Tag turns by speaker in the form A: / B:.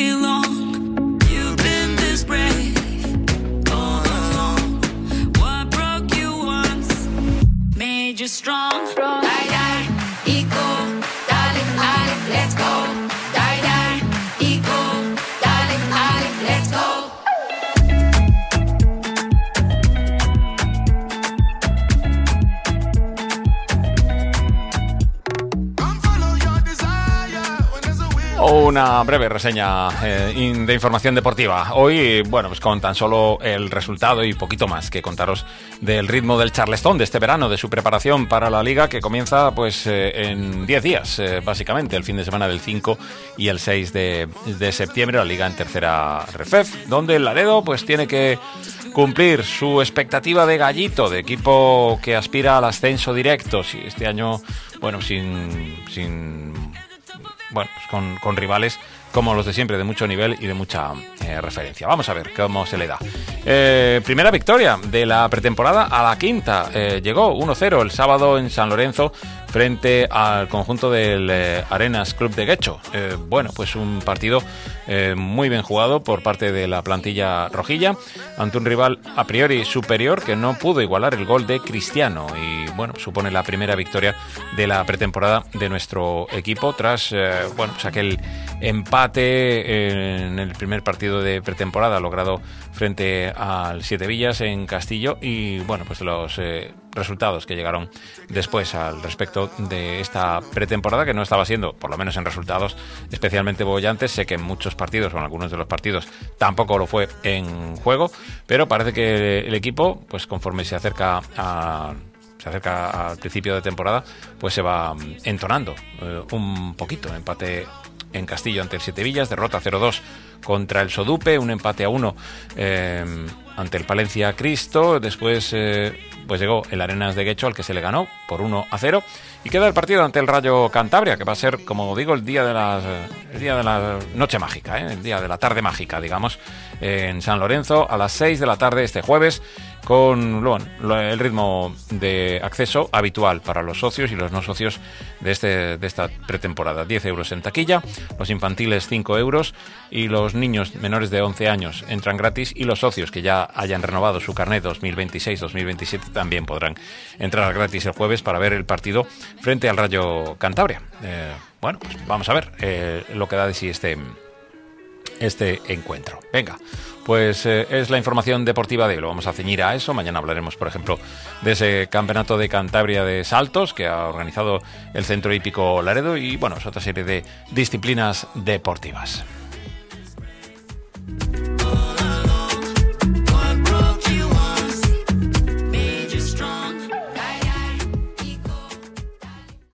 A: belong. You've been this brave all along. What broke you once made you strong. Die, die, equal, darling, darling, let's go. Die, die, equal, darling, darling, let's go.
B: Una breve reseña de información deportiva. Hoy, bueno, pues con tan solo el resultado y poquito más que contaros del ritmo del Charleston de este verano, de su preparación para la Liga que comienza pues en 10 días, básicamente, el fin de semana del 5 y el 6 de septiembre, la Liga en tercera RFEF, donde el Laredo pues tiene que cumplir su expectativa de gallito, de equipo que aspira al ascenso directo. Si este año, bueno, pues con rivales como los de siempre, de mucho nivel y de mucha referencia. Vamos a ver cómo se le da. Primera victoria de la pretemporada a la quinta. Llegó 1-0 el sábado en San Lorenzo frente al conjunto del Arenas Club de Guecho. Bueno, pues un partido muy bien jugado por parte de la plantilla rojilla ante un rival a priori superior que no pudo igualar el gol de Cristiano, y bueno, supone la primera victoria de la pretemporada de nuestro equipo tras bueno, pues aquel empate en el primer partido de pretemporada logrado frente al Siete Villas en Castillo, y bueno, pues los resultados que llegaron después al respecto de esta pretemporada, que no estaba siendo, por lo menos en resultados, especialmente bollantes. Sé que en muchos partidos o en algunos de los partidos tampoco lo fue en juego, pero parece que el equipo, pues conforme se acerca al principio de temporada, pues se va entonando un poquito. Empate en Castillo ante el Siete Villas, derrota 0-2 contra el Sodupe, un empate a 1 ante el Palencia Cristo. Después pues llegó el Arenas de Guecho, al que se le ganó por 1-0, y queda el partido ante el Rayo Cantabria, que va a ser, como digo, el día de la noche mágica, el día de la tarde mágica, digamos, en San Lorenzo a las 6 de la tarde este jueves, con el ritmo de acceso habitual para los socios y los no socios de esta pretemporada. 10 euros en taquilla, los infantiles 5 euros, y los niños menores de 11 años entran gratis, y los socios que ya hayan renovado su carnet 2026-2027 también podrán entrar gratis el jueves para ver el partido frente al Rayo Cantabria. Bueno, pues vamos a ver lo que da de sí este encuentro. Venga, pues es la información deportiva de hoy. Lo vamos a ceñir a eso. Mañana hablaremos, por ejemplo, de ese campeonato de Cantabria de saltos que ha organizado el Centro Hípico Laredo, y bueno, es otra serie de disciplinas deportivas.